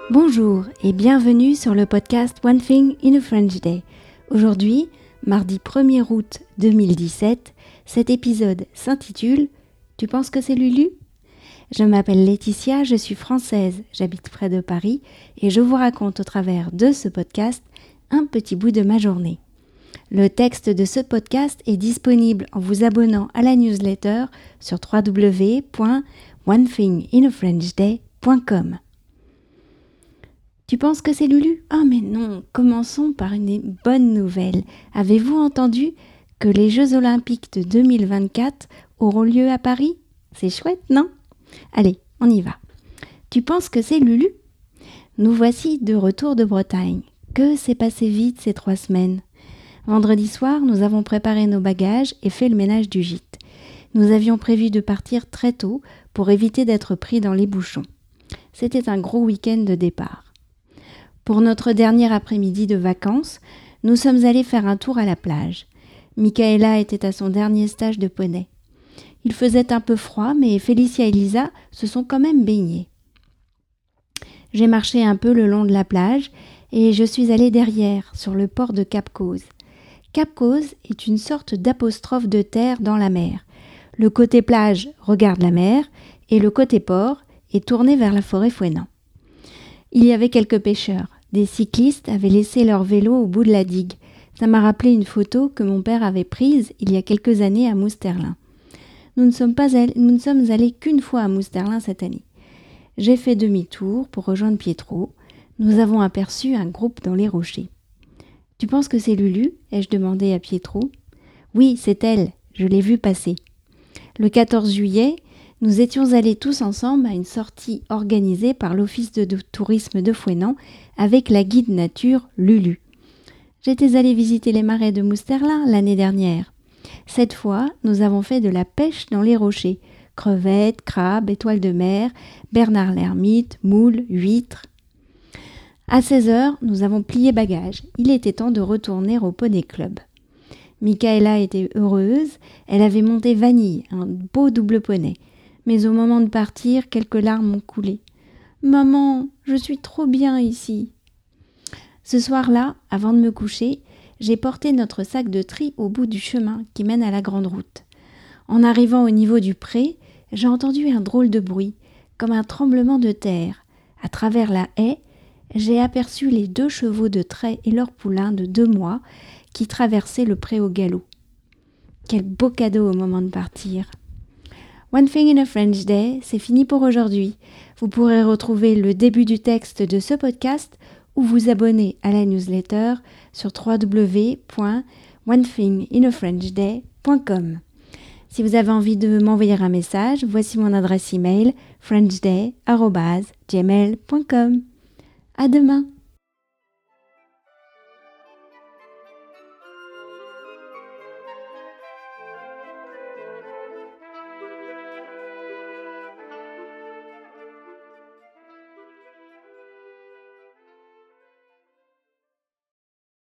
Bonjour et bienvenue sur le podcast One Thing in a French Day. Aujourd'hui, mardi 1er août 2017, cet épisode s'intitule « Tu penses que c'est Lulu ?» Je m'appelle Laetitia, je suis française, j'habite près de Paris et je vous raconte au travers de ce podcast un petit bout de ma journée. Le texte de ce podcast est disponible en vous abonnant à la newsletter sur www.onethinginafrenchday.com. Tu penses que c'est Lulu ? Oh mais non, commençons par une bonne nouvelle. Avez-vous entendu que les Jeux Olympiques de 2024 auront lieu à Paris ? C'est chouette, non ? Allez, on y va. Tu penses que c'est Lulu ? Nous voici de retour de Bretagne. Que s'est passé vite ces 3 semaines ? Vendredi soir, nous avons préparé nos bagages et fait le ménage du gîte. Nous avions prévu de partir très tôt pour éviter d'être pris dans les bouchons. C'était un gros week-end de départ. Pour notre dernier après-midi de vacances, nous sommes allés faire un tour à la plage. Michaela était à son dernier stage de poney. Il faisait un peu froid, mais Félicia et Lisa se sont quand même baignées. J'ai marché un peu le long de la plage et je suis allée derrière, sur le port de Cap Cause. Cap Cause est une sorte d'apostrophe de terre dans la mer. Le côté plage regarde la mer et le côté port est tourné vers la forêt Fouesnant. Il y avait quelques pêcheurs. Des cyclistes avaient laissé leur vélo au bout de la digue. Ça m'a rappelé une photo que mon père avait prise il y a quelques années à Mousterlin. Nous ne sommes allés qu'une fois à Mousterlin cette année. J'ai fait demi-tour pour rejoindre Pietro. Nous avons aperçu un groupe dans les rochers. « Tu penses que c'est Lulu ?» ai-je demandé à Pietro. « Oui, c'est elle, je l'ai vue passer. » Le 14 juillet, nous étions allés tous ensemble à une sortie organisée par l'Office de tourisme de Fouesnant avec la guide nature Lulu. J'étais allée visiter les marais de Mousterlin l'année dernière. Cette fois, nous avons fait de la pêche dans les rochers. Crevettes, crabes, étoiles de mer, bernard l'ermite, moules, huîtres. À 16h, nous avons plié bagages. Il était temps de retourner au Poney Club. Michaela était heureuse. Elle avait monté Vanille, un beau double poney. Mais au moment de partir, quelques larmes ont coulé. « Maman, je suis trop bien ici !» Ce soir-là, avant de me coucher, j'ai porté notre sac de tri au bout du chemin qui mène à la grande route. En arrivant au niveau du pré, j'ai entendu un drôle de bruit, comme un tremblement de terre. À travers la haie, j'ai aperçu les 2 chevaux de trait et leur poulain de 2 mois qui traversaient le pré au galop. Quel beau cadeau au moment de partir! One Thing in a French Day, c'est fini pour aujourd'hui. Vous pourrez retrouver le début du texte de ce podcast ou vous abonner à la newsletter sur www.onethinginafrenchday.com. Si vous avez envie de m'envoyer un message, voici mon adresse email frenchday@gmail.com. À demain!